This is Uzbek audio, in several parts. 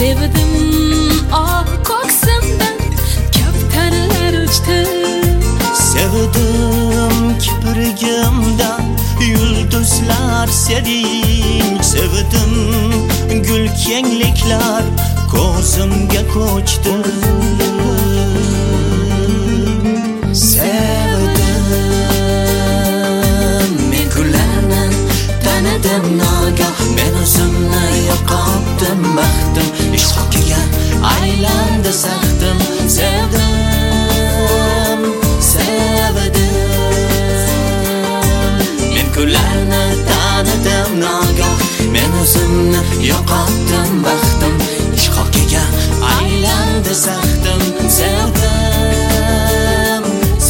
Sevdim ah ko'ksimdan kaptarlar uchdi. Sevdim kiprigimdan yulduzlar serin. Sevdim gul kengliklar ko'zimga ko'chdi. Sevdim men kunlarni tanidim nagah, men o'zimni yo'qotdim, baxtim ishqoqiga aylandi saxtim. Sevdim, men kunlarni tanidim nagah, men o'zimni yo'qotdim, baxtim ishqoqiga aylandi saxtim. Sevdim,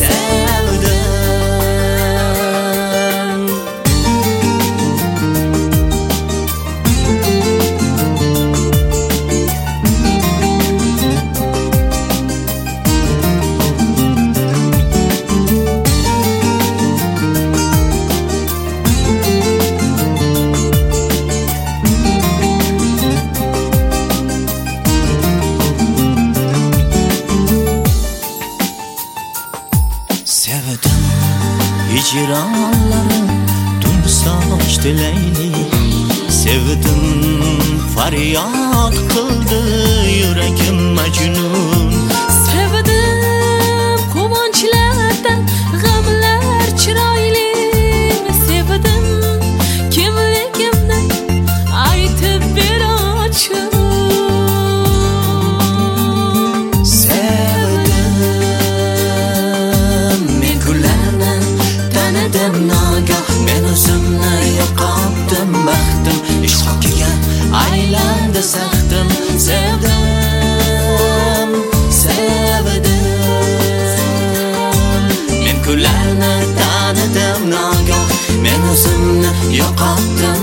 sevdim hicranlarim tun sochdi layli. Sevdim faryod qildi yuragim majnun. Sevdim quvonchlardan g'amlar chiroyli. Sevdim kimligimni aytib berachun. Nagah men o'zimni yo'qotdim, baxtim ishqoqiga aylandi saxtim. Sevdim, men kunlarni tanidim nagah, men o'zimni yo'qotdim,